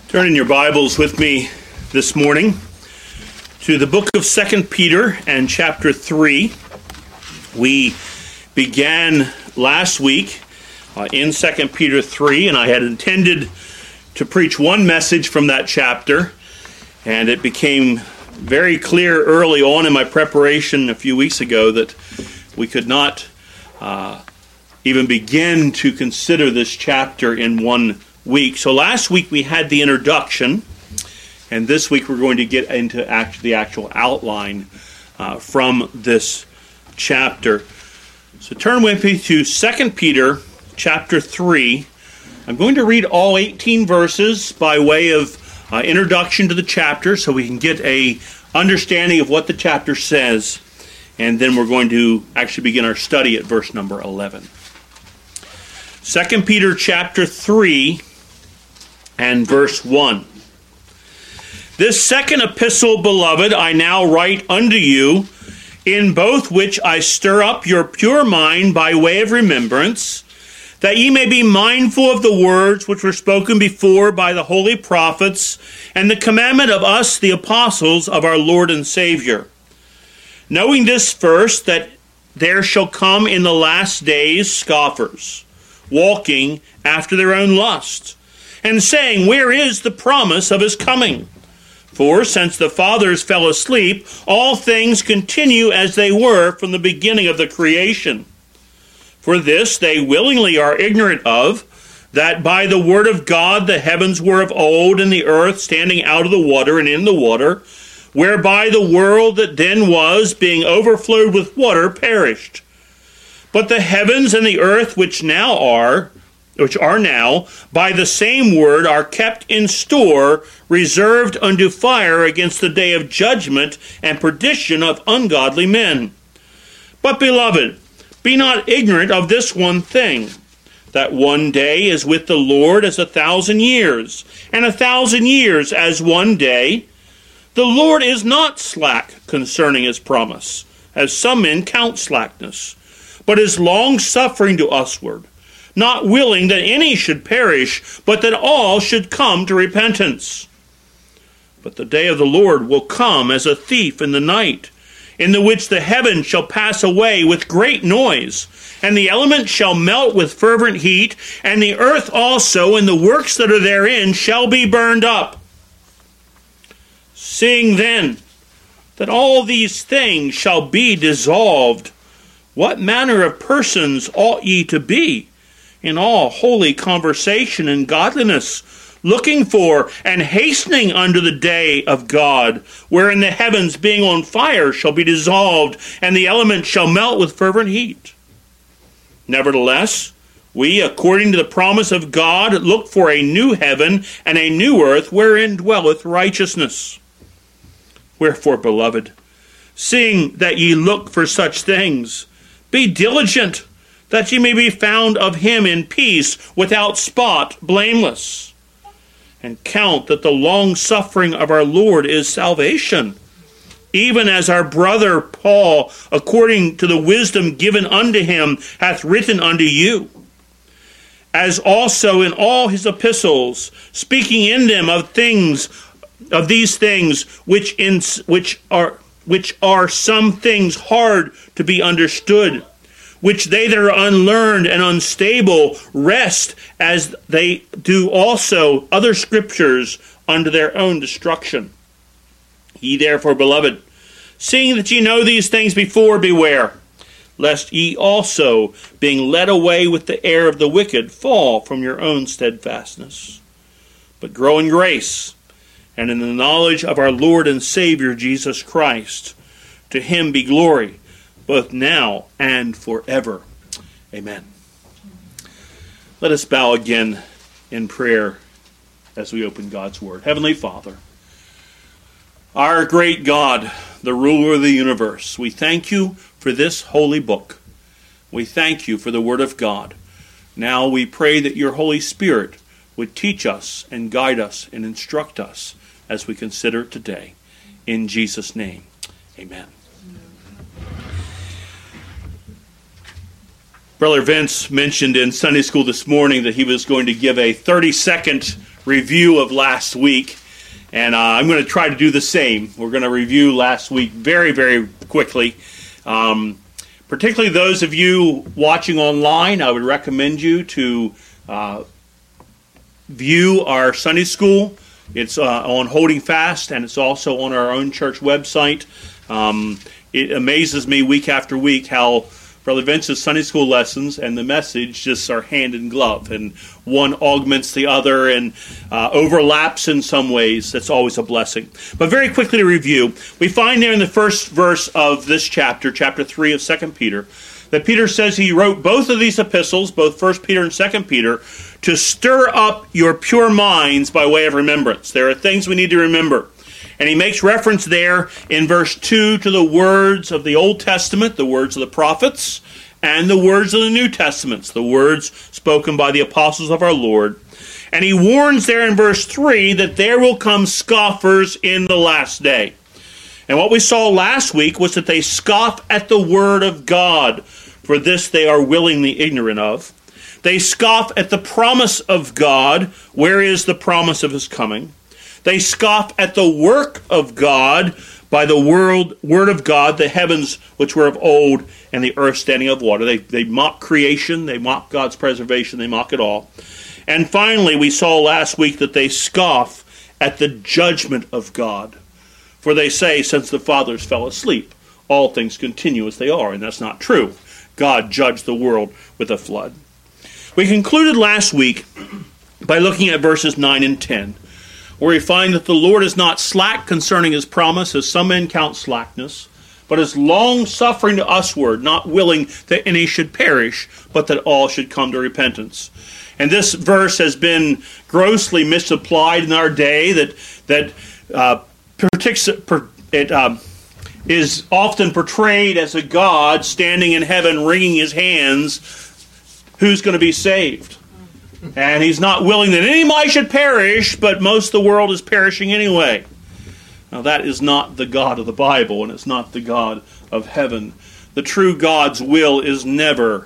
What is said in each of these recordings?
Turn in your Bibles with me this morning to the book of 2 Peter and chapter 3. We began last week in 2 Peter 3, and I had intended to preach one message from that chapter, and it became very clear early on in my preparation a few weeks ago that we could not even begin to consider this chapter in one week. So last week we had the introduction, and this week we're going to get into the actual outline from this chapter. So turn with me to 2 Peter chapter 3. I'm going to read all 18 verses by way of introduction to the chapter so we can get a understanding of what the chapter says, and then we're going to actually begin our study at verse number 11. 2 Peter chapter 3 and verse 1. This second epistle, beloved, I now write unto you, in both which I stir up your pure mind by way of remembrance, that ye may be mindful of the words which were spoken before by the holy prophets, and the commandment of us, the apostles of our Lord and Savior. Knowing this first, that there shall come in the last days scoffers, walking after their own lust, and saying, where is the promise of his coming? For since the fathers fell asleep, all things continue as they were from the beginning of the creation. For this they willingly are ignorant of, that by the word of God the heavens were of old, and the earth standing out of the water and in the water, whereby the world that then was, being overflowed with water, perished. But the heavens and the earth which are now, by the same word, are kept in store, reserved unto fire against the day of judgment and perdition of ungodly men. But, beloved, be not ignorant of this one thing, that one day is with the Lord as 1,000 years, and 1,000 years as one day. The Lord is not slack concerning his promise, as some men count slackness, but is long-suffering to usward, not willing that any should perish, but that all should come to repentance. But the day of the Lord will come as a thief in the night, in the which the heavens shall pass away with great noise, and the elements shall melt with fervent heat, and the earth also and the works that are therein shall be burned up. Seeing then that all these things shall be dissolved, what manner of persons ought ye to be in all holy conversation and godliness, looking for and hastening unto the day of God, wherein the heavens being on fire shall be dissolved, and the elements shall melt with fervent heat? Nevertheless, we, according to the promise of God, look for a new heaven and a new earth, wherein dwelleth righteousness. Wherefore, beloved, seeing that ye look for such things, be diligent, that ye may be found of him in peace, without spot, blameless. And count that the long-suffering of our Lord is salvation, even as our brother Paul, according to the wisdom given unto him, hath written unto you, as also in all his epistles, speaking in them of these things which are some things hard to be understood, which they that are unlearned and unstable wrest, as they do also other scriptures, unto their own destruction. Ye therefore, beloved, seeing that ye know these things before, beware, lest ye also, being led away with the error of the wicked, fall from your own steadfastness. But grow in grace, and in the knowledge of our Lord and Savior Jesus Christ. To him be glory, both now and forever. Amen. Let us bow again in prayer as we open God's Word. Heavenly Father, our great God, the ruler of the universe, we thank you for this holy book. We thank you for the Word of God. Now we pray that your Holy Spirit would teach us and guide us and instruct us as we consider today. In Jesus' name, amen. Brother Vince mentioned in Sunday school this morning that he was going to give a 30-second review of last week, and I'm going to try to do the same. We're going to review last week very, very quickly. Particularly those of you watching online, I would recommend you to view our Sunday school. It's on Holding Fast, and it's also on our own church website. It amazes me week after week how Brother Vince's Sunday school lessons and the message just are hand in glove, and one augments the other and overlaps in some ways. That's always a blessing. But very quickly to review, we find there in the first verse of this chapter, chapter 3 of 2 Peter, that Peter says he wrote both of these epistles, both 1 Peter and 2 Peter, to stir up your pure minds by way of remembrance. There are things we need to remember. And he makes reference there in verse 2 to the words of the Old Testament, the words of the prophets, and the words of the New Testaments, the words spoken by the apostles of our Lord. And he warns there in verse 3 that there will come scoffers in the last day. And what we saw last week was that they scoff at the word of God, for this they are willingly ignorant of. They scoff at the promise of God. Where is the promise of his coming? They scoff at the work of God by the word of God, the heavens which were of old and the earth standing of water. They mock creation, they mock God's preservation, they mock it all. And finally, we saw last week that they scoff at the judgment of God. For they say, since the fathers fell asleep, all things continue as they are. And that's not true. God judged the world with a flood. We concluded last week by looking at verses 9 and 10. Where we find that the Lord is not slack concerning his promise, as some men count slackness, but is long-suffering to usward, not willing that any should perish, but that all should come to repentance. And this verse has been grossly misapplied in our day, that is often portrayed as a God standing in heaven wringing his hands. Who's going to be saved? And he's not willing that anybody should perish, but most of the world is perishing anyway. Now that is not the God of the Bible, and it's not the God of heaven. The true God's will is never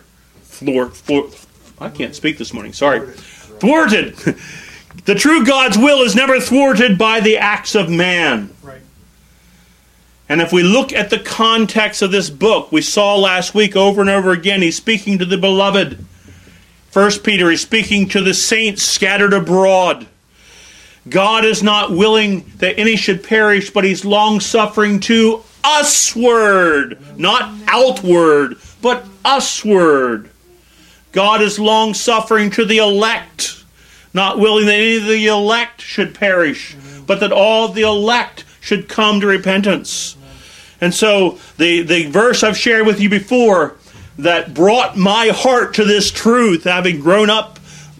I can't speak this morning, sorry. Thwarted. The true God's will is never thwarted by the acts of man. Right. And if we look at the context of this book, we saw last week over and over again, he's speaking to the beloved. 1 Peter is speaking to the saints scattered abroad. God is not willing that any should perish, but he's long-suffering to usward, not outward, but usward. God is long-suffering to the elect, not willing that any of the elect should perish, but that all the elect should come to repentance. And so the verse I've shared with you before that brought my heart to this truth, having grown up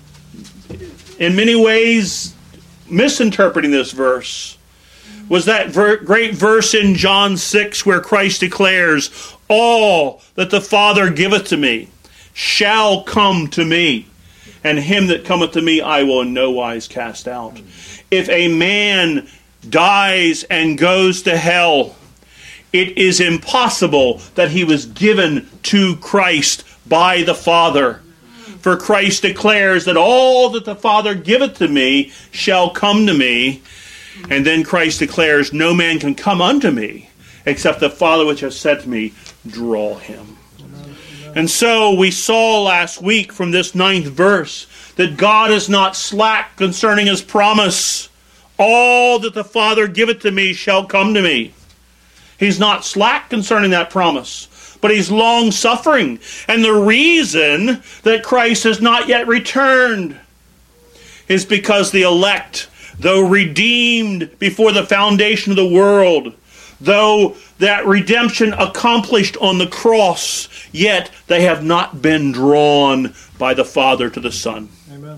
in many ways misinterpreting this verse, was that great verse in John 6 where Christ declares, all that the Father giveth to me shall come to me, and him that cometh to me I will in no wise cast out. If a man dies and goes to hell, it is impossible that he was given to Christ by the Father. For Christ declares that all that the Father giveth to me shall come to me. And then Christ declares, no man can come unto me, except the Father which has sent me draw him. And so we saw last week from this 9th verse that God is not slack concerning his promise. All that the Father giveth to me shall come to me. He's not slack concerning that promise, but he's long-suffering. And the reason that Christ has not yet returned is because the elect, though redeemed before the foundation of the world, though that redemption accomplished on the cross, yet they have not been drawn by the Father to the Son. Amen.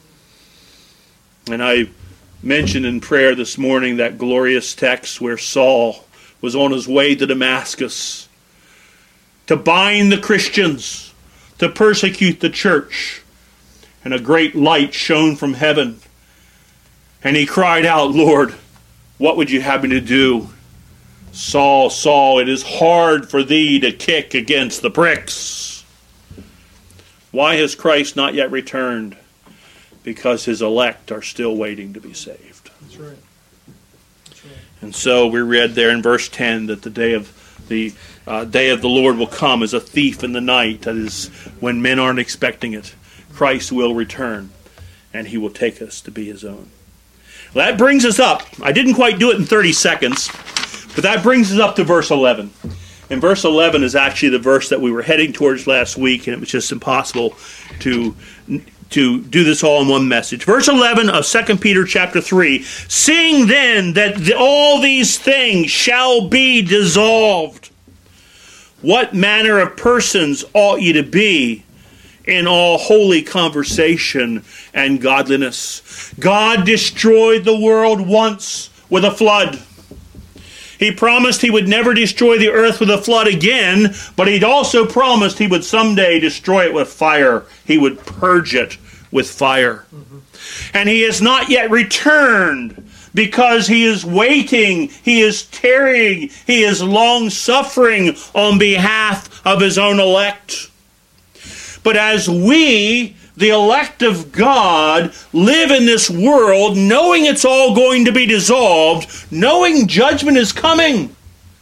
And I mentioned in prayer this morning that glorious text where Saul was on his way to Damascus to bind the Christians, to persecute the church. And a great light shone from heaven. And he cried out, Lord, what would you have me to do? Saul, Saul, it is hard for thee to kick against the pricks. Why has Christ not yet returned? because his elect are still waiting to be saved. That's right. That's right. And so we read there in verse 10 that the day of the Lord will come as a thief in the night. That is, when men aren't expecting it. Christ will return, and he will take us to be his own. Well, that brings us up. I didn't quite do it in 30 seconds, but that brings us up to verse 11. And verse 11 is actually the verse that we were heading towards last week, and it was just impossible to do this all in one message. Verse 11 of 2 Peter chapter 3, seeing then that all these things shall be dissolved, what manner of persons ought ye to be in all holy conversation and godliness? God destroyed the world once with a flood. He promised he would never destroy the earth with a flood again, but he'd also promised he would someday destroy it with fire. He would purge it with fire. And he has not yet returned because he is waiting, he is tarrying, he is long-suffering on behalf of his own elect. But as we, the elect of God, live in this world, knowing it's all going to be dissolved, knowing judgment is coming,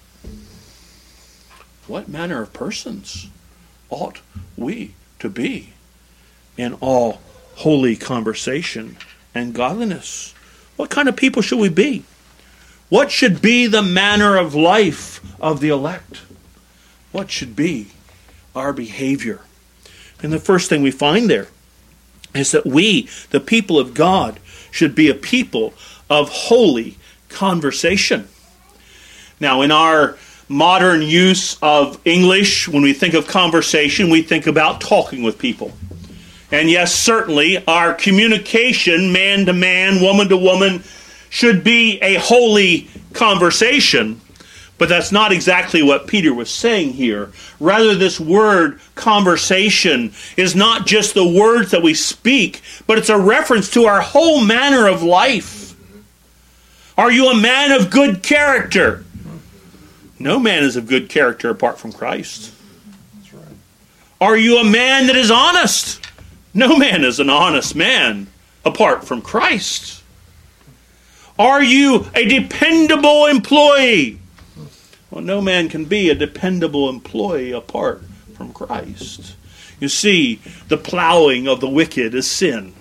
what manner of persons ought we to be in all holy conversation and godliness? What kind of people should we be? What should be the manner of life of the elect? What should be our behavior? And the first thing we find there is that we, the people of God, should be a people of holy conversation. Now, in our modern use of English, when we think of conversation, we think about talking with people. And yes, certainly, our communication, man to man, woman to woman, should be a holy conversation. But that's not exactly what Peter was saying here. Rather, this word conversation is not just the words that we speak, but it's a reference to our whole manner of life. Are you a man of good character? No man is of good character apart from Christ. That's right. Are you a man that is honest? No man is an honest man apart from Christ. Are you a dependable employee? Well, no man can be a dependable employee apart from Christ. You see, the plowing of the wicked is sin.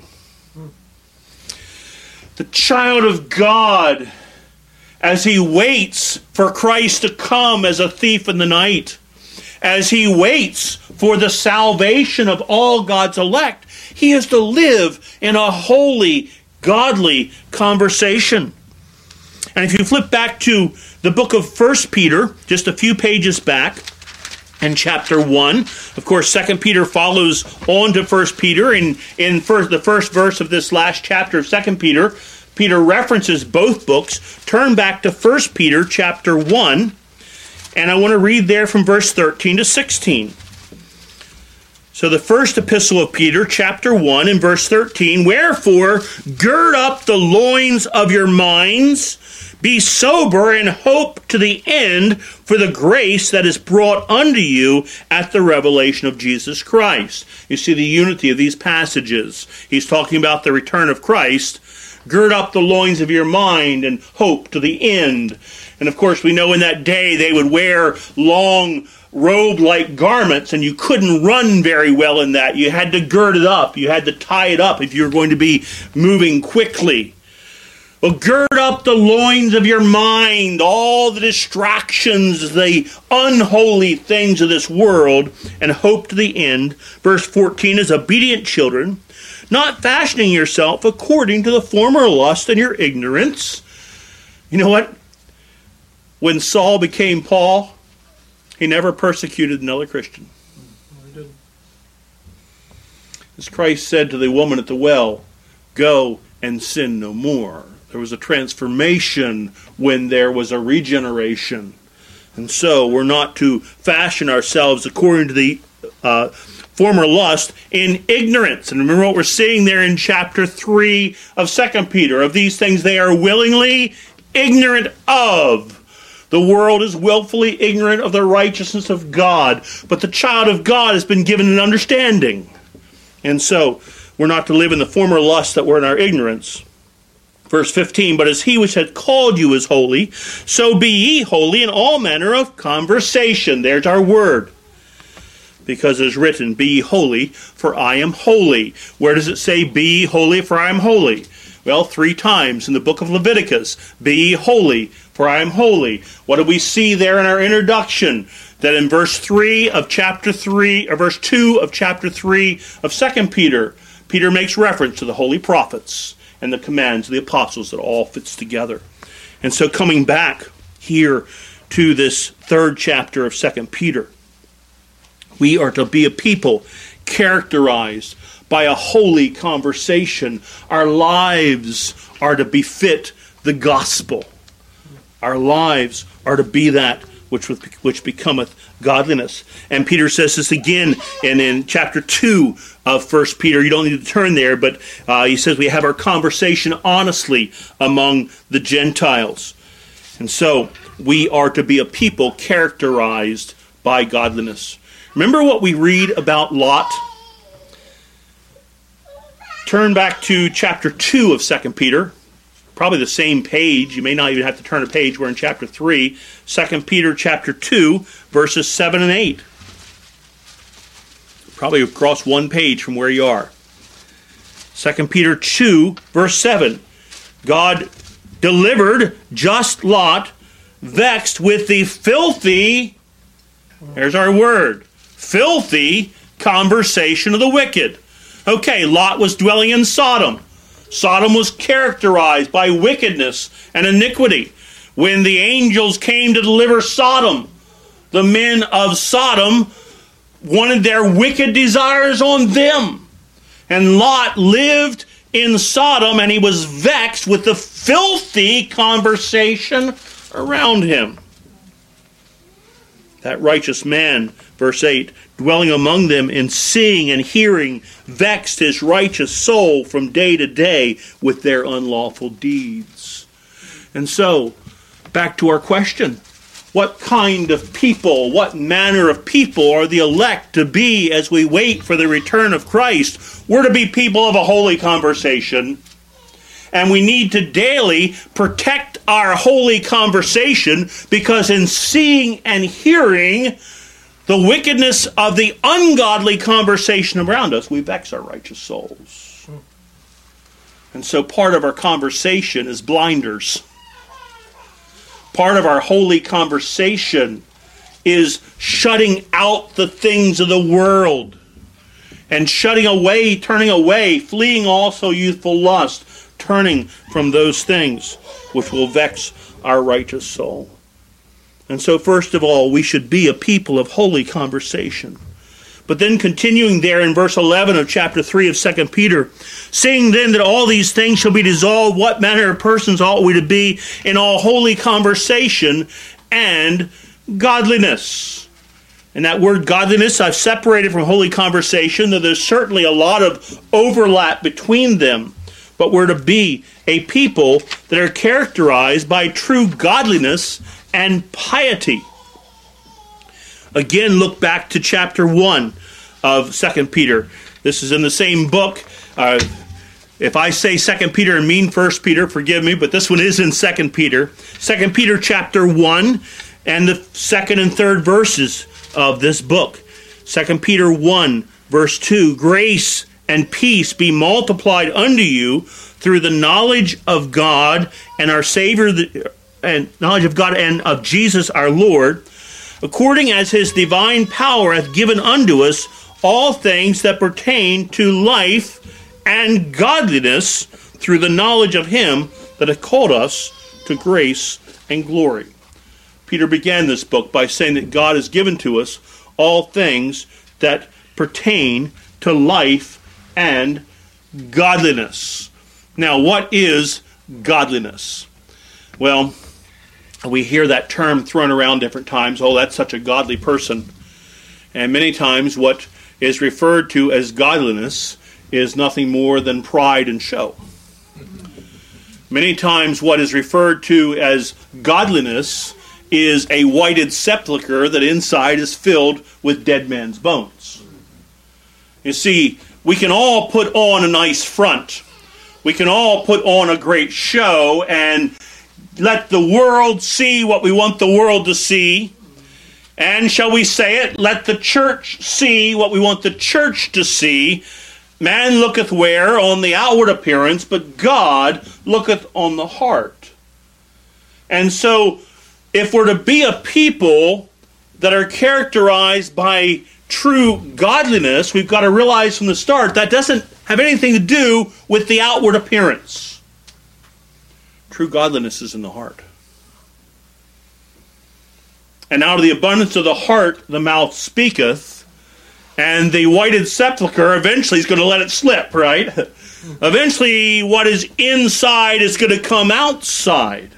The child of God, as he waits for Christ to come as a thief in the night, as he waits for the salvation of all God's elect, he is to live in a holy, godly conversation. And if you flip back to the book of 1 Peter, just a few pages back, in chapter 1, of course, 2 Peter follows on to 1 Peter. In the first verse of this last chapter of 2 Peter, Peter references both books. Turn back to 1 Peter chapter 1, and I want to read there from verse 13 to 16. So the first epistle of Peter, chapter 1, and verse 13, wherefore, gird up the loins of your minds, be sober, and hope to the end for the grace that is brought unto you at the revelation of Jesus Christ. You see the unity of these passages. He's talking about the return of Christ. Gird up the loins of your mind and hope to the end. And of course, we know in that day they would wear long robe-like garments, and you couldn't run very well in that. You had to gird it up. You had to tie it up if you were going to be moving quickly. Well, gird up the loins of your mind, all the distractions, the unholy things of this world, and hope to the end. Verse 14 is obedient children, not fashioning yourself according to the former lust and your ignorance. You know what? When Saul became Paul, he never persecuted another Christian. No, he didn't. As Christ said to the woman at the well, go and sin no more. There was a transformation when there was a regeneration. And so we're not to fashion ourselves according to the former lust in ignorance. And remember what we're seeing there in chapter 3 of 2 Peter. Of these things they are willingly ignorant of. The world is willfully ignorant of the righteousness of God. But the child of God has been given an understanding. And so we're not to live in the former lusts that were in our ignorance. Verse 15, but as he which hath called you is holy, so be ye holy in all manner of conversation. There's our word. Because it is written, be ye holy, for I am holy. Where does it say, be ye holy, for I am holy? Well, 3 times in the book of Leviticus. Be ye holy, for I am holy. What do we see there in our introduction? That in verse 3 of chapter 3, or verse 2 of chapter 3 of 2 Peter, Peter makes reference to the holy prophets and the commands of the apostles. That all fits together. And so coming back here to this 3rd chapter of 2 Peter, we are to be a people characterized by a holy conversation. Our lives are to befit the gospel. Our lives are to be that which becometh godliness. And Peter says this again in chapter 2 of 1 Peter. You don't need to turn there, but he says we have our conversation honestly among the Gentiles. And so we are to be a people characterized by godliness. Remember what we read about Lot? Turn back to chapter 2 of 2 Peter. Probably the same page. You may not even have to turn a page. We're in chapter 3. 2 Peter chapter 2, verses 7 and 8. Probably across one page from where you are. 2 Peter 2, verse 7. God delivered just Lot, vexed with the filthy, there's our word, filthy conversation of the wicked. Okay, Lot was dwelling in Sodom. Sodom was characterized by wickedness and iniquity. When the angels came to deliver Sodom, the men of Sodom wanted their wicked desires on them. And Lot lived in Sodom, and he was vexed with the filthy conversation around him. That righteous man, verse 8, dwelling among them in seeing and hearing, vexed his righteous soul from day to day with their unlawful deeds. And so, back to our question. What kind of people, what manner of people are the elect to be as we wait for the return of Christ? We're to be people of a holy conversation. And we need to daily protect our holy conversation, because in seeing and hearing the wickedness of the ungodly conversation around us, we vex our righteous souls. And so part of our conversation is blinders. Part of our holy conversation is shutting out the things of the world and shutting away, turning away, fleeing also youthful lust, turning from those things which will vex our righteous soul. And so first of all, we should be a people of holy conversation. But then continuing there in verse 11 of chapter 3 of 2 Peter, seeing then that all these things shall be dissolved, what manner of persons ought we to be in all holy conversation and godliness? And that word godliness I've separated from holy conversation, though there's certainly a lot of overlap between them. But we're to be a people that are characterized by true godliness and piety. Again, look back to chapter 1 of 2 Peter. This is in the same book. If I say 2 Peter and mean 1 Peter, forgive me, but this one is in 2 Peter. 2 Peter chapter 1 and the 2nd and 3rd verses of this book. 2 Peter 1, verse 2, grace and peace be multiplied unto you through the knowledge of God and our Savior, and knowledge of God and of Jesus our Lord, according as his divine power hath given unto us all things that pertain to life and godliness, through the knowledge of him that hath called us to grace and glory. Peter began this book by saying that God has given to us all things that pertain to life and godliness. Now, what is godliness? Well, we hear that term thrown around different times. Oh, that's such a godly person. And many times what is referred to as godliness is nothing more than pride and show. Many times what is referred to as godliness is a whited sepulcher that inside is filled with dead men's bones. You see, we can all put on a nice front. We can all put on a great show and let the world see what we want the world to see. And shall we say it, let the church see what we want the church to see. Man looketh where? On the outward appearance, but God looketh on the heart. And so, if we're to be a people that are characterized by true godliness, we've got to realize from the start that doesn't have anything to do with the outward appearance. True godliness is in the heart. And out of the abundance of the heart, the mouth speaketh, and the whited sepulchre eventually is going to let it slip, right? Eventually, what is inside is going to come outside.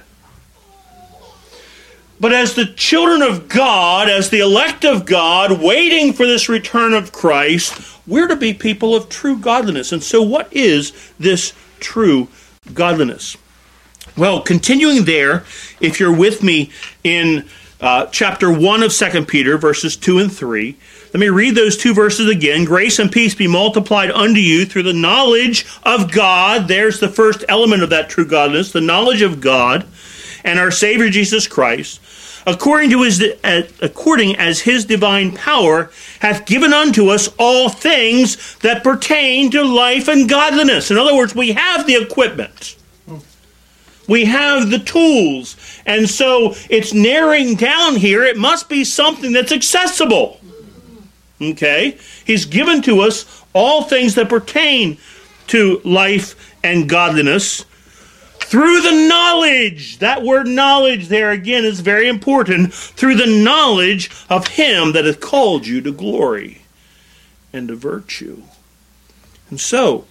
But as the children of God, as the elect of God, waiting for this return of Christ, we're to be people of true godliness. And so what is this true godliness? Well, continuing there, if you're with me in chapter 1 of 2 Peter, verses 2 and 3, let me read those two verses again. Grace and peace be multiplied unto you through the knowledge of God. There's the first element of that true godliness, the knowledge of God and our Savior Jesus Christ, according as his divine power hath given unto us all things that pertain to life and godliness. In other words, we have the equipment. We have the tools. And so it's narrowing down here. It must be something that's accessible. Okay? He's given to us all things that pertain to life and godliness through the knowledge. That word knowledge there again is very important. Through the knowledge of him that hath called you to glory and to virtue. And so,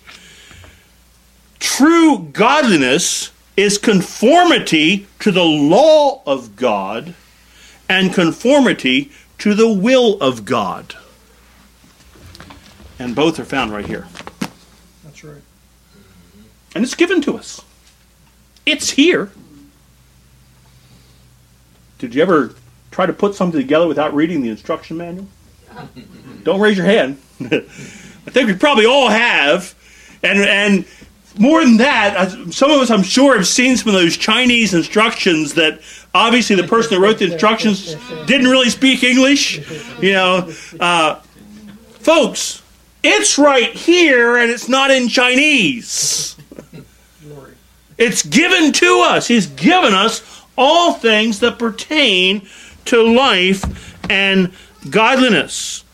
true godliness is conformity to the law of God and conformity to the will of God. And both are found right here. That's right. And it's given to us. It's here. Did you ever try to put something together without reading the instruction manual? Don't raise your hand. I think we probably all have. And more than that, some of us, I'm sure, have seen some of those Chinese instructions that obviously the person that wrote the instructions didn't really speak English. Folks, it's right here and it's not in Chinese. It's given to us. He's given us all things that pertain to life and godliness.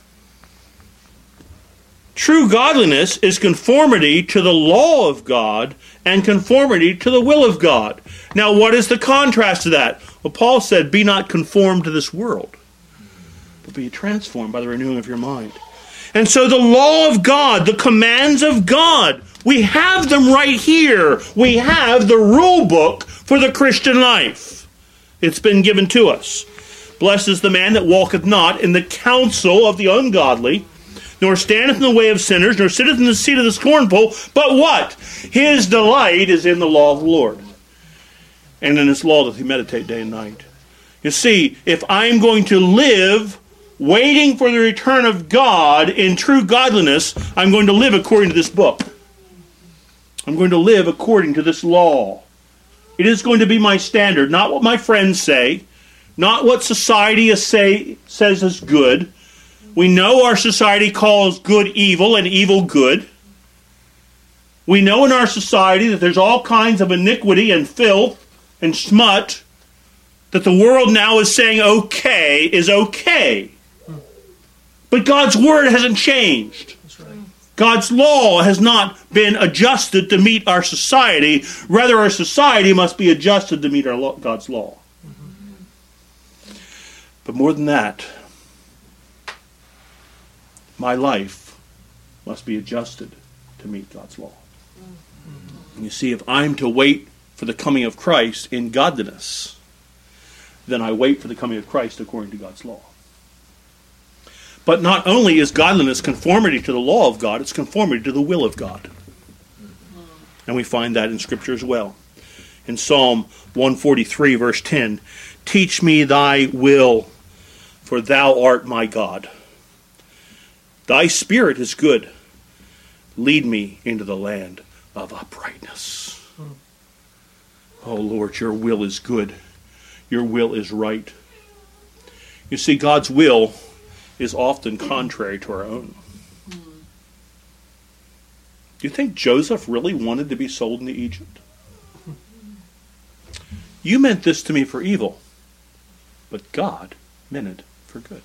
True godliness is conformity to the law of God and conformity to the will of God. Now, what is the contrast to that? Well, Paul said, be not conformed to this world, but be transformed by the renewing of your mind. And so the law of God, the commands of God, we have them right here. We have the rule book for the Christian life. It's been given to us. Blessed is the man that walketh not in the counsel of the ungodly, nor standeth in the way of sinners, nor sitteth in the seat of the scornful, but what? His delight is in the law of the Lord. And in his law doth he meditate day and night. You see, if I'm going to live waiting for the return of God in true godliness, I'm going to live according to this book. I'm going to live according to this law. It is going to be my standard, not what my friends say, not what society says is good. We know our society calls good evil and evil good. We know in our society that there's all kinds of iniquity and filth and smut that the world now is saying okay is okay. But God's word hasn't changed. That's right. God's law has not been adjusted to meet our society. Rather, our society must be adjusted to meet God's law. Mm-hmm. But more than that, my life must be adjusted to meet God's law. And you see, if I'm to wait for the coming of Christ in godliness, then I wait for the coming of Christ according to God's law. But not only is godliness conformity to the law of God, it's conformity to the will of God. And we find that in Scripture as well. In Psalm 143, verse 10, teach me thy will, for thou art my God. Thy spirit is good. lead me into the land of uprightness. Oh Lord, your will is good. Your will is right. You see, God's will is often contrary to our own. Do you think Joseph really wanted to be sold into Egypt? You meant this to me for evil, but God meant it for good.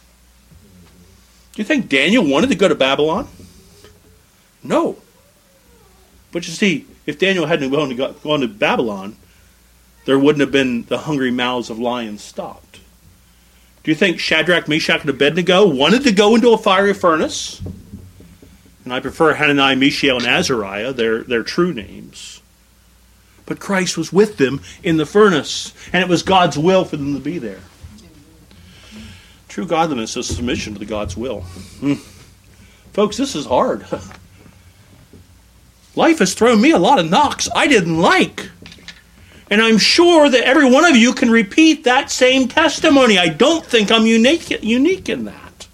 Do you think Daniel wanted to go to Babylon? No. But you see, if Daniel hadn't gone to Babylon, there wouldn't have been the hungry mouths of lions stopped. Do you think Shadrach, Meshach, and Abednego wanted to go into a fiery furnace? And I prefer Hananiah, Mishael, and Azariah, their true names. But Christ was with them in the furnace, and it was God's will for them to be there. True godliness is submission to the God's will. Folks, this is hard. Life has thrown me a lot of knocks I didn't like. And I'm sure that every one of you can repeat that same testimony. I don't think I'm unique in that.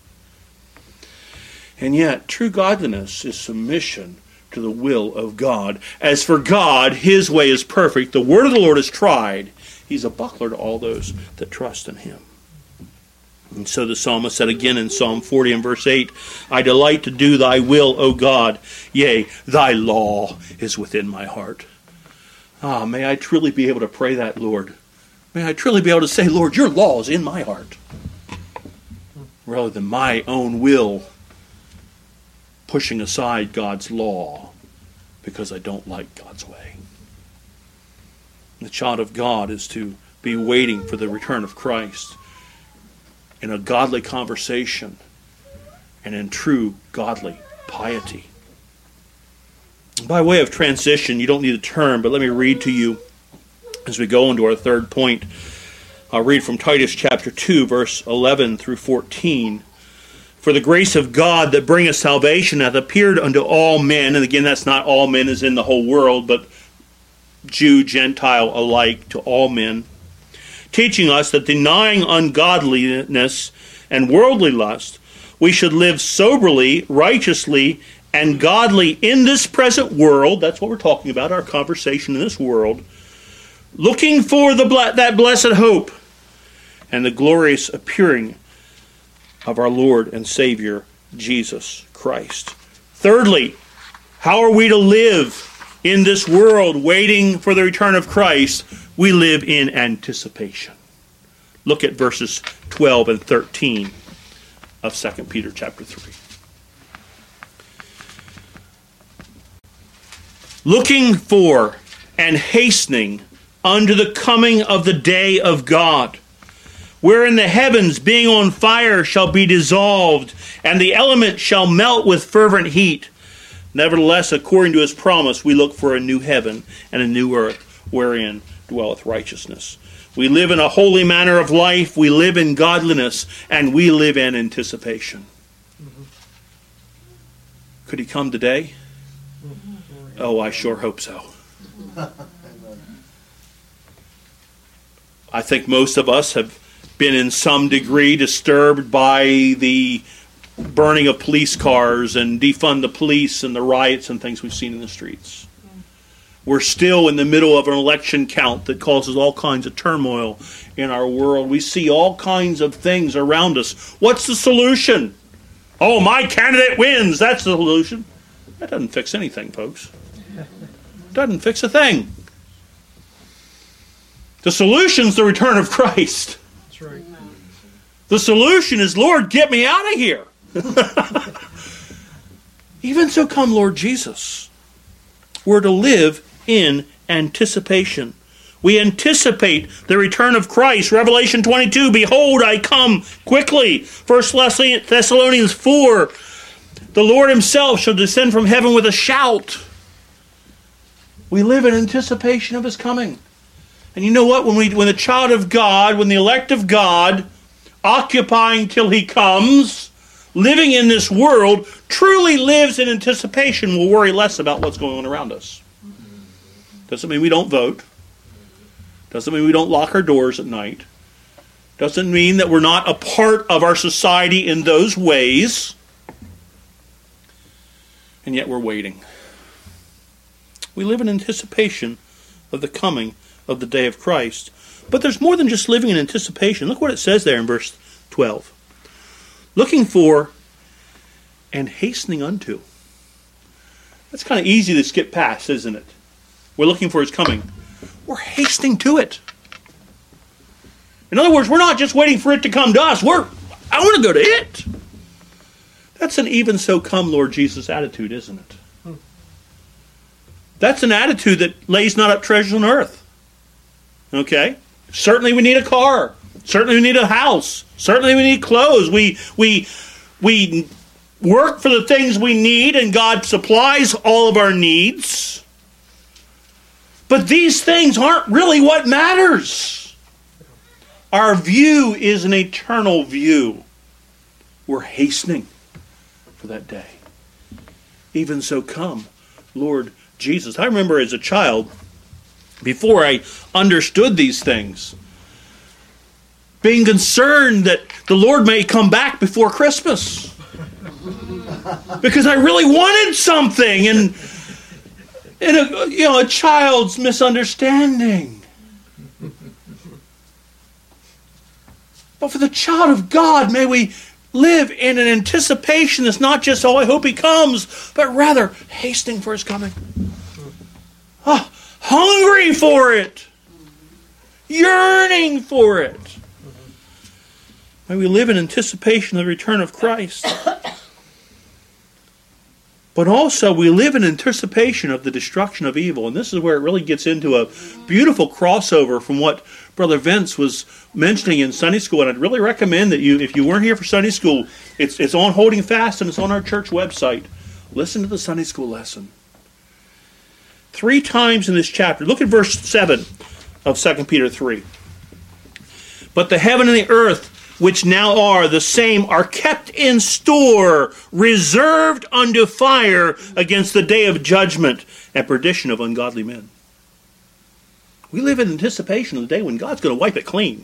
And yet, true godliness is submission to the will of God. As for God, his way is perfect. The word of the Lord is tried. He's a buckler to all those that trust in him. And so the psalmist said again in Psalm 40 and verse 8, I delight to do thy will, O God. Yea, thy law is within my heart. Ah, may I truly be able to pray that, Lord. May I truly be able to say, Lord, your law is in my heart. Rather than my own will pushing aside God's law because I don't like God's way. The child of God is to be waiting for the return of Christ in a godly conversation and in true godly piety. By way of transition, you don't need a turn, but let me read to you as we go into our third point. I'll read from Titus chapter 2, verse 11 through 14. For the grace of God that bringeth salvation hath appeared unto all men, and again, that's not all men as in the whole world, but Jew, Gentile alike, to all men, teaching us that denying ungodliness and worldly lust, we should live soberly, righteously, and godly in this present world. That's what we're talking about, our conversation in this world, looking for that blessed hope and the glorious appearing of our Lord and Savior, Jesus Christ. Thirdly, how are we to live in this world waiting for the return of Christ? We live in anticipation. Look at verses 12 and 13 of 2 Peter chapter 3. Looking for and hastening unto the coming of the day of God, wherein the heavens being on fire shall be dissolved, and the elements shall melt with fervent heat. Nevertheless, according to his promise, we look for a new heaven and a new earth, wherein dwelleth righteousness. We live in a holy manner of life, we live in godliness, and we live in anticipation. Could he come today? Oh, I sure hope so. I think most of us have been in some degree disturbed by the burning of police cars and defund the police and the riots and things we've seen in the streets. We're still in the middle of an election count that causes all kinds of turmoil in our world. We see all kinds of things around us. What's the solution? Oh, my candidate wins. That's the solution. That doesn't fix anything, folks. Doesn't fix a thing. The solution's the return of Christ. That's right. The solution is, Lord, get me out of here. Even so come, Lord Jesus. We're to live in anticipation. We anticipate the return of Christ. Revelation 22, behold, I come quickly. 1 Thessalonians 4, the Lord himself shall descend from heaven with a shout. We live in anticipation of his coming. And you know what? When the child of God, when the elect of God, occupying till he comes, living in this world, truly lives in anticipation, we'll worry less about what's going on around us. Doesn't mean we don't vote. Doesn't mean we don't lock our doors at night. Doesn't mean that we're not a part of our society in those ways. And yet we're waiting. We live in anticipation of the coming of the day of Christ. But there's more than just living in anticipation. Look what it says there in verse 12. Looking for and hastening unto. That's kind of easy to skip past, isn't it? We're looking for his coming. We're hastening to it. In other words, we're not just waiting for it to come to us. I want to go to it. That's an even so come, Lord Jesus attitude, isn't it? That's an attitude that lays not up treasures on earth. Okay? Certainly we need a car. Certainly we need a house. Certainly we need clothes. We work for the things we need, and God supplies all of our needs. But these things aren't really what matters. Our view is an eternal view. We're hastening for that day. Even so come, Lord Jesus. I remember as a child, before I understood these things, being concerned that the Lord may come back before Christmas. Because I really wanted something, and a child's misunderstanding. But for the child of God, may we live in an anticipation that's not just, I hope he comes, but rather hastening for his coming. Hungry for it. Yearning for it. May we live in anticipation of the return of Christ. But also we live in anticipation of the destruction of evil. And this is where it really gets into a beautiful crossover from what Brother Vince was mentioning in Sunday school. And I'd really recommend that if you weren't here for Sunday school, it's on Holding Fast and it's on our church website. Listen to the Sunday school lesson. 3 times in this chapter. Look at verse 7 of 2 Peter 3. But the heaven and the earth, which now are the same, are kept in store, reserved unto fire against the day of judgment and perdition of ungodly men. We live in anticipation of the day when God's going to wipe it clean.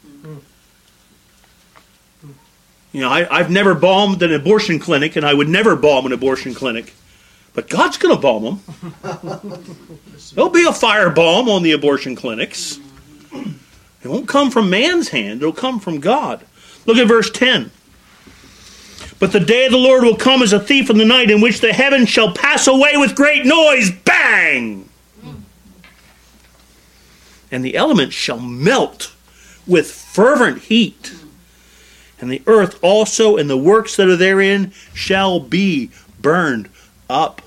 I've never balmed an abortion clinic, and I would never balm an abortion clinic. But God's going to balm them. There'll be a fire balm on the abortion clinics. It won't come from man's hand. It'll come from God. Look at verse 10. But the day of the Lord will come as a thief in the night, in which the heavens shall pass away with great noise. Bang! And the elements shall melt with fervent heat. And the earth also and the works that are therein shall be burned up.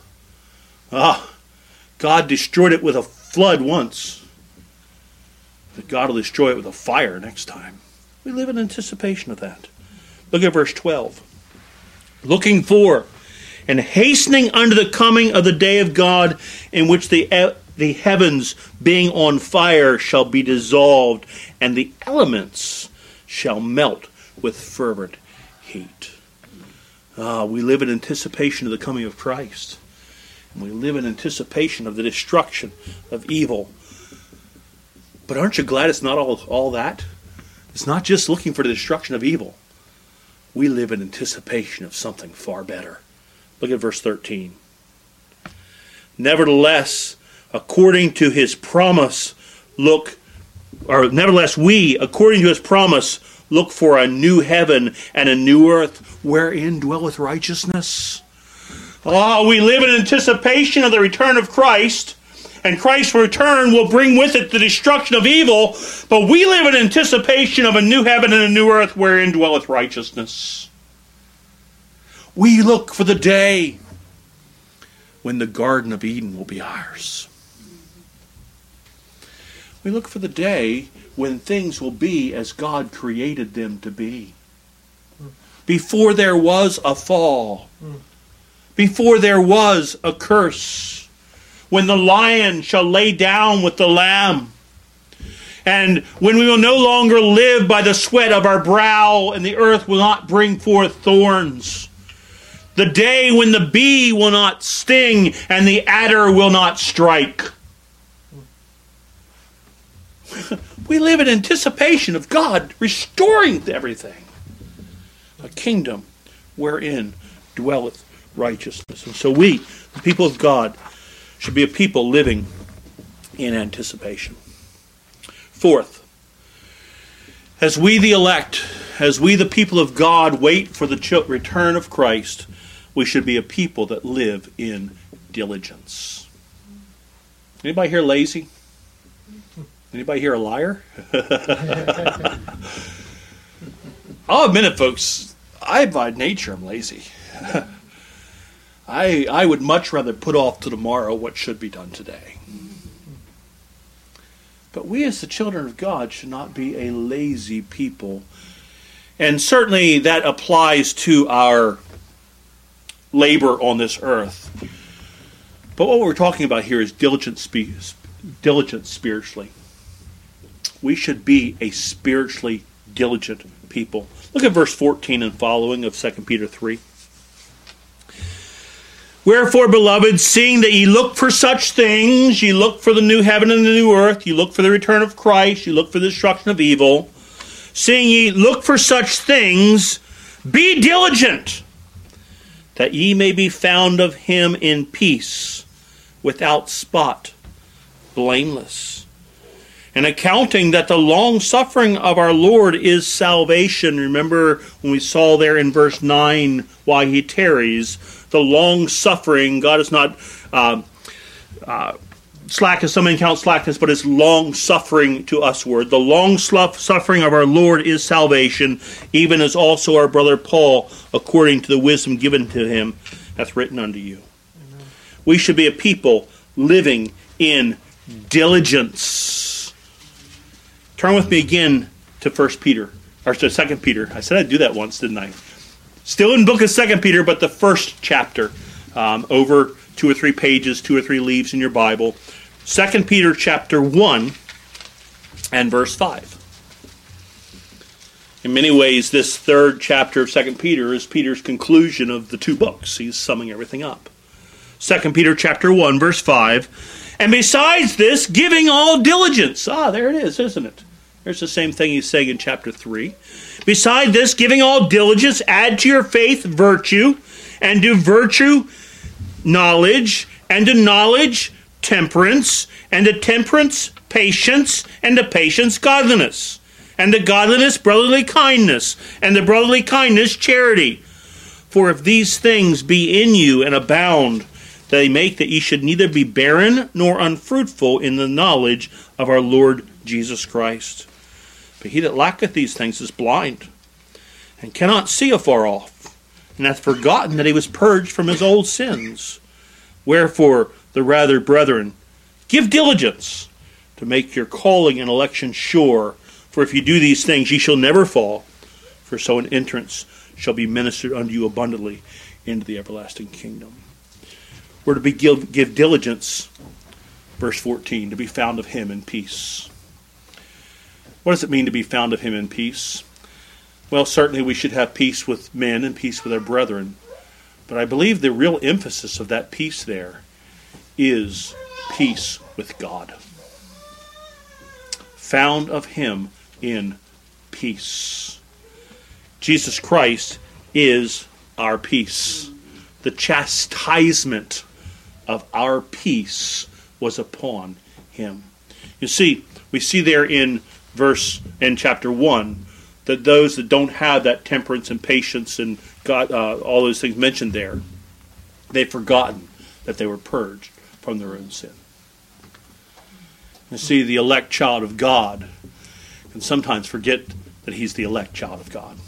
God destroyed it with a flood once. But God will destroy it with a fire next time. We live in anticipation of that. Look at verse 12. Looking for and hastening unto the coming of the day of God, in which the heavens being on fire shall be dissolved, and the elements shall melt with fervent heat. We live in anticipation of the coming of Christ. And we live in anticipation of the destruction of evil. But aren't you glad it's not all that? It's not just looking for the destruction of evil. We live in anticipation of something far better. Look at verse 13. Nevertheless, according to his promise, we, according to his promise, look for a new heaven and a new earth, wherein dwelleth righteousness. We live in anticipation of the return of Christ, and Christ's return will bring with it the destruction of evil, but we live in anticipation of a new heaven and a new earth wherein dwelleth righteousness. We look for the day when the Garden of Eden will be ours. We look for the day when things will be as God created them to be. Before there was a fall, before there was a curse, when the lion shall lay down with the lamb, and when we will no longer live by the sweat of our brow, and the earth will not bring forth thorns. The day when the bee will not sting, and the adder will not strike. We live in anticipation of God restoring everything. A kingdom wherein dwelleth righteousness. And so we, the people of God, should be a people living in anticipation. Fourth, as we the elect, as we the people of God wait for the return of Christ, we should be a people that live in diligence. Anybody here lazy? Anybody here a liar? I'll admit it, folks. I, by nature, am lazy. I would much rather put off to tomorrow what should be done today. But we as the children of God should not be a lazy people. And certainly that applies to our labor on this earth. But what we're talking about here is diligence spiritually. We should be a spiritually diligent people. Look at verse 14 and following of 2 Peter 3. Wherefore, beloved, seeing that ye look for such things, ye look for the new heaven and the new earth, ye look for the return of Christ, ye look for the destruction of evil, seeing ye look for such things, be diligent, that ye may be found of him in peace, without spot, blameless, and accounting that the long suffering of our Lord is salvation. Remember when we saw there in verse 9 why he tarries, the long suffering. God is not slack as some men count slackness, but is long suffering to usward. The long suffering of our Lord is salvation, even as also our brother Paul, according to the wisdom given to him, hath written unto you. Amen. We should be a people living in diligence. Turn with me again to 1 Peter, or to 2 Peter. I said I'd do that once, didn't I? Still in the book of 2 Peter, but the first chapter, over 2 or 3 pages, 2 or 3 leaves in your Bible. 2 Peter chapter 1 and verse 5. In many ways, this third chapter of 2 Peter is Peter's conclusion of the 2 books. He's summing everything up. 2 Peter chapter 1, verse 5. And besides this, giving all diligence. There it is, isn't it? There's the same thing he's saying in chapter 3. Beside this, giving all diligence, add to your faith virtue, and to virtue knowledge, and to knowledge temperance, and to temperance patience, and to patience godliness, and to godliness brotherly kindness, and to brotherly kindness charity. For if these things be in you and abound, they make that ye should neither be barren nor unfruitful in the knowledge of our Lord Jesus Christ. But he that lacketh these things is blind, and cannot see afar off, and hath forgotten that he was purged from his old sins. Wherefore, the rather, brethren, give diligence to make your calling and election sure. For if you do these things, ye shall never fall. For so an entrance shall be ministered unto you abundantly into the everlasting kingdom. We're to give diligence, verse 14, to be found of him in peace. What does it mean to be found of him in peace? Well, certainly we should have peace with men and peace with our brethren. But I believe the real emphasis of that peace there is peace with God. Found of him in peace. Jesus Christ is our peace. The chastisement of our peace was upon him. You see, we see there in chapter 1 that those that don't have that temperance and patience and God, all those things mentioned there, they've forgotten that they were purged from their own sin. You see, the elect child of God can sometimes forget that he's the elect child of God.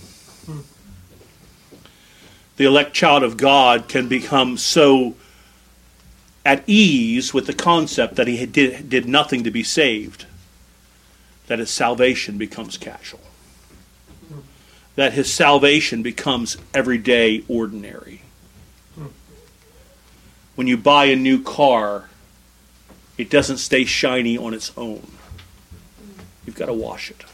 The elect child of God can become so at ease with the concept that he did nothing to be saved, that his salvation becomes casual. That his salvation becomes everyday, ordinary. When you buy a new car, it doesn't stay shiny on its own. You've got to wash it.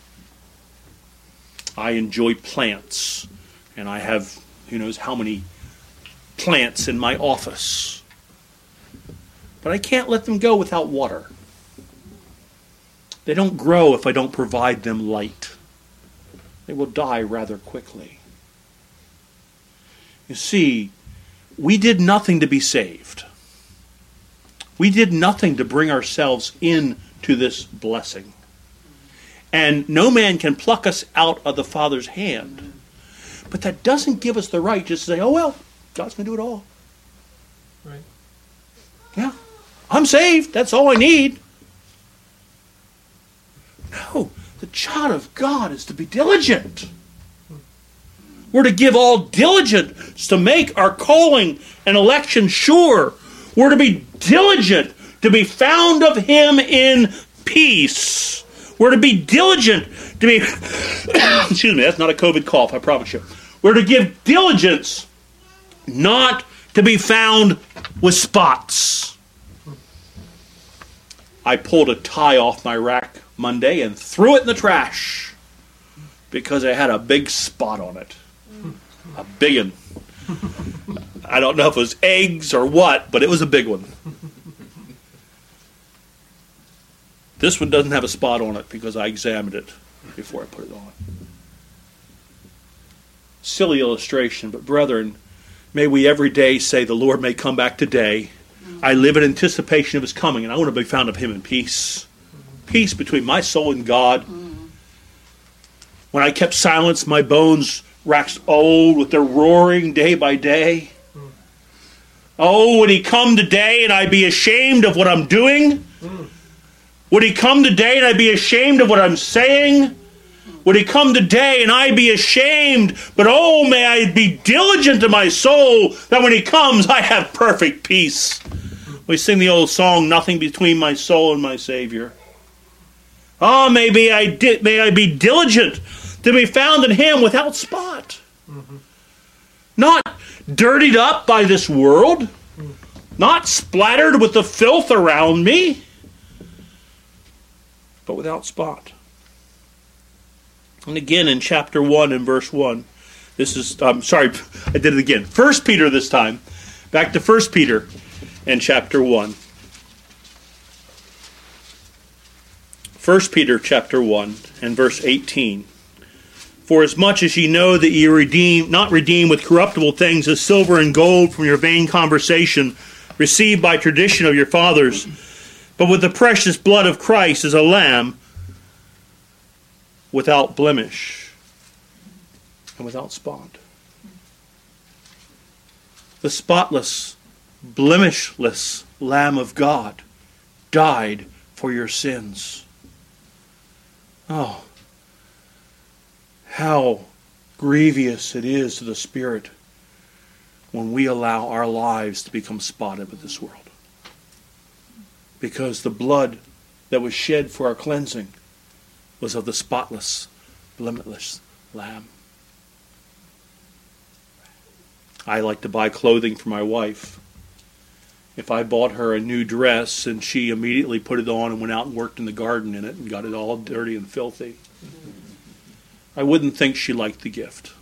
I enjoy plants, and I have who knows how many plants in my office. But I can't let them go without water. They don't grow if I don't provide them light. They will die rather quickly. You see, we did nothing to be saved. We did nothing to bring ourselves into this blessing. And no man can pluck us out of the Father's hand. But that doesn't give us the right just to say, oh well, God's going to do it all. Right. Yeah, I'm saved. That's all I need. No, the child of God is to be diligent. We're to give all diligence to make our calling and election sure. We're to be diligent to be found of Him in peace. We're to be diligent to be... Excuse me, that's not a COVID cough, I promise you. We're to give diligence not to be found with spots. I pulled a tie off my rack Monday and threw it in the trash because it had a big spot on it. A big one. I don't know if it was eggs or what, but it was a big one. This one doesn't have a spot on it because I examined it before I put it on. Silly illustration, but brethren, may we every day say, the Lord may come back today. I live in anticipation of His coming, and I want to be found of Him in peace. Peace between my soul and God. When I kept silence, my bones waxed old with their roaring day by day. Oh, would He come today and I be ashamed of what I'm doing? Would He come today and I be ashamed of what I'm saying? Would He come today and I be ashamed? But oh, may I be diligent in my soul that when He comes I have perfect peace. We sing the old song, nothing between my soul and my Savior. Oh, may I be diligent to be found in Him without spot. Not dirtied up by this world. Not splattered with the filth around me. But without spot. And again in chapter 1 and verse 1. This is, I did it again. 1 Peter this time. Back to 1 Peter and chapter 1. 1 Peter chapter 1 and verse 18. For as much as ye know that ye are not redeemed with corruptible things as silver and gold from your vain conversation, received by tradition of your fathers, but with the precious blood of Christ as a lamb, without blemish and without spot. The spotless, blemishless Lamb of God died for your sins. Oh, how grievous it is to the Spirit when we allow our lives to become spotted with this world. Because the blood that was shed for our cleansing was of the spotless, blemishless Lamb. I like to buy clothing for my wife. If I bought her a new dress and she immediately put it on and went out and worked in the garden in it and got it all dirty and filthy, I wouldn't think she liked the gift.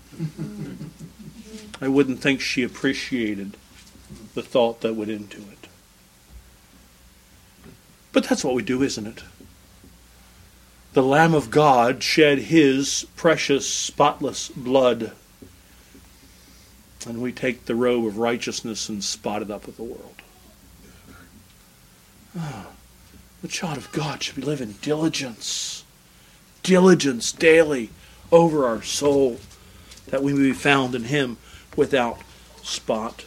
I wouldn't think she appreciated the thought that went into it. But that's what we do, isn't it? The Lamb of God shed His precious, spotless blood, and we take the robe of righteousness and spot it up with the world. Oh, the child of God should live in diligence daily over our soul, that we may be found in Him without spot.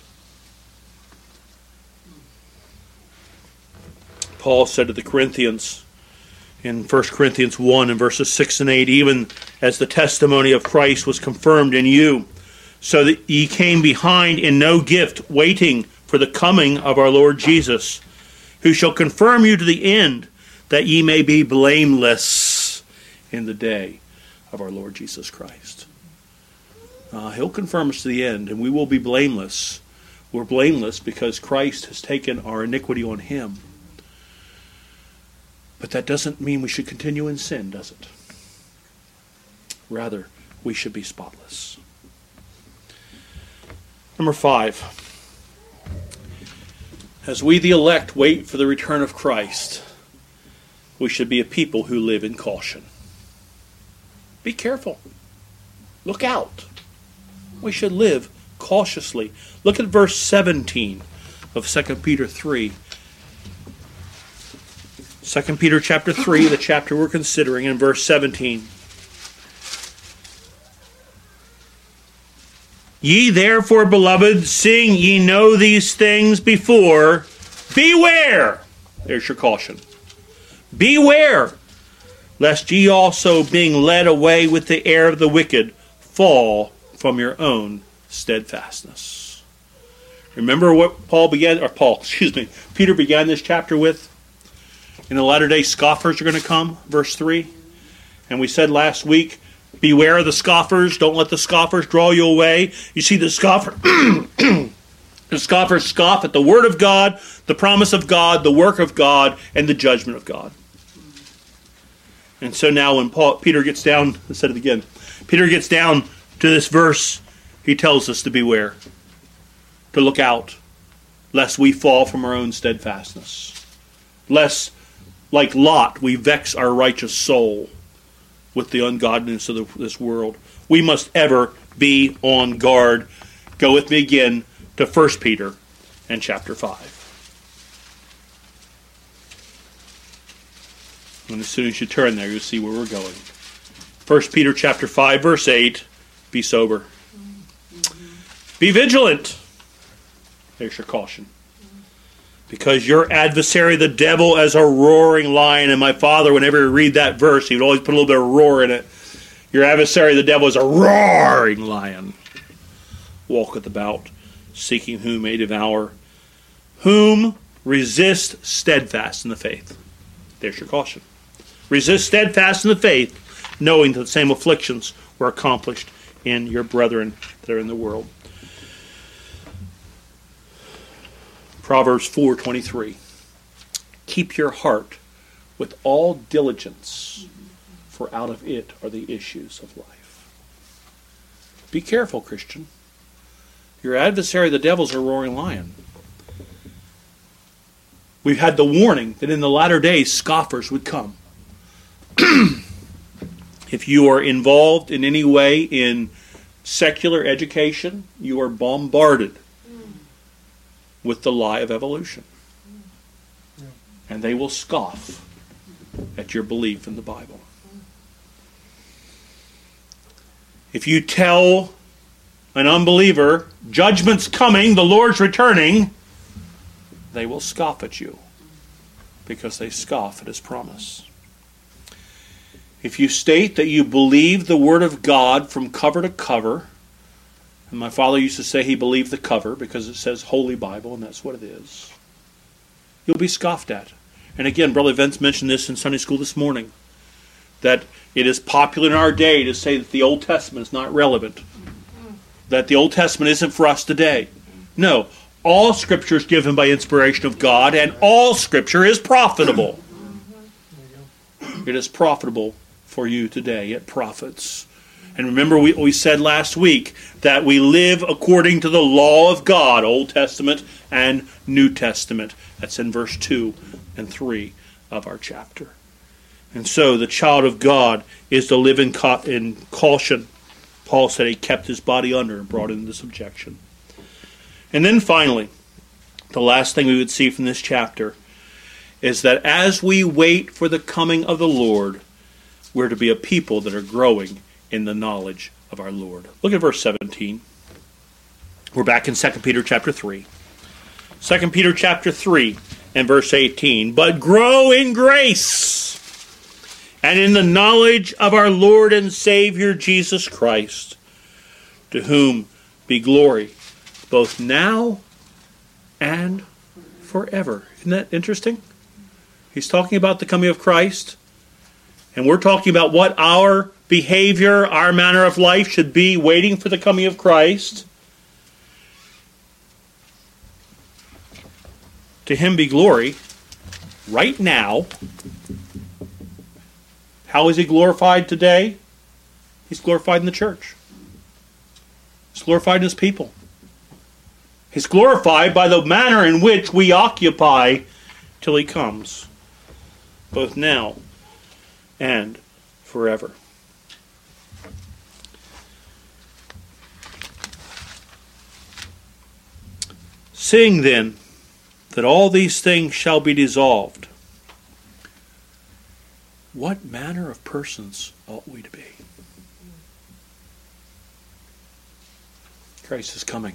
Paul said to the Corinthians in 1 Corinthians 1 and verses 6 and 8, even as the testimony of Christ was confirmed in you, so that ye came behind in no gift, waiting for the coming of our Lord Jesus, who shall confirm you to the end, that ye may be blameless in the day of our Lord Jesus Christ. He'll confirm us to the end, and we will be blameless. We're blameless because Christ has taken our iniquity on Him. But that doesn't mean we should continue in sin, does it? Rather, we should be spotless. Number 5. As we, the elect, wait for the return of Christ, we should be a people who live in caution. Be careful. Look out. We should live cautiously. Look at verse 17 of 2 Peter 3. 2 Peter chapter 3, the chapter we're considering, in verse 17. Ye therefore, beloved, seeing ye know these things before, beware. There's your caution. Beware, lest ye also, being led away with the air of the wicked, fall from your own steadfastness. Remember what Peter began this chapter with? In the latter day, scoffers are going to come, verse 3. And we said last week, beware of the scoffers. Don't let the scoffers draw you away. You see, the scoffers scoff at the word of God, the promise of God, the work of God, and the judgment of God. And so now when Peter gets down, I said it again, Peter gets down to this verse, he tells us to beware, to look out, lest we fall from our own steadfastness, lest, like Lot, we vex our righteous soul with the ungodliness of this world. We must ever be on guard. Go with me again to 1 Peter and chapter 5. And as soon as you turn there, you'll see where we're going. 1 Peter chapter 5, verse 8, be sober. Be vigilant. There's your caution. Because your adversary, the devil, as a roaring lion, and my father, whenever he read that verse, he would always put a little bit of roar in it. Your adversary, the devil, is a roaring lion, walketh about, seeking whom he may devour. Whom resist steadfast in the faith. There's your caution. Resist steadfast in the faith, knowing that the same afflictions were accomplished in your brethren that are in the world. Proverbs 4:23. Keep your heart with all diligence, for out of it are the issues of life. Be careful, Christian. Your adversary, the devil, is a roaring lion. We've had the warning that in the latter days scoffers would come. If you are involved in any way in secular education, you are bombarded with the lie of evolution. And they will scoff at your belief in the Bible. If you tell an unbeliever, judgment's coming, the Lord's returning, they will scoff at you because they scoff at His promise. If you state that you believe the Word of God from cover to cover, and my father used to say he believed the cover because it says Holy Bible, and that's what it is, you'll be scoffed at. And again, Brother Vince mentioned this in Sunday school this morning, that it is popular in our day to say that the Old Testament is not relevant, that the Old Testament isn't for us today. No, all Scripture is given by inspiration of God, and all Scripture is profitable. It is profitable for you today. It profits. And remember we said last week that we live according to the law of God, Old Testament and New Testament. That's in verse 2 and 3 of our chapter. And so the child of God is to live in caution. Paul said he kept his body under and brought it into subjection. And then finally, the last thing we would see from this chapter is that as we wait for the coming of the Lord, we're to be a people that are growing in the knowledge of our Lord. Look at verse 17. We're back in 2 Peter chapter 3. 2 Peter chapter 3 and verse 18. But grow in grace and in the knowledge of our Lord and Savior Jesus Christ, to whom be glory both now and forever. Isn't that interesting? He's talking about the coming of Christ, and we're talking about what our behavior, our manner of life should be waiting for the coming of Christ. To Him be glory right now. How is He glorified today? He's glorified in the church. He's glorified in His people. He's glorified by the manner in which we occupy till He comes, both now and forever. Seeing then that all these things shall be dissolved, what manner of persons ought we to be? Christ is coming.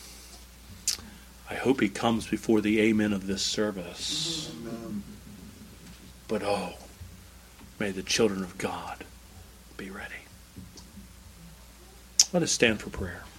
I hope he comes before the amen of this service. Amen. But oh, may the children of God be ready. Let us stand for prayer.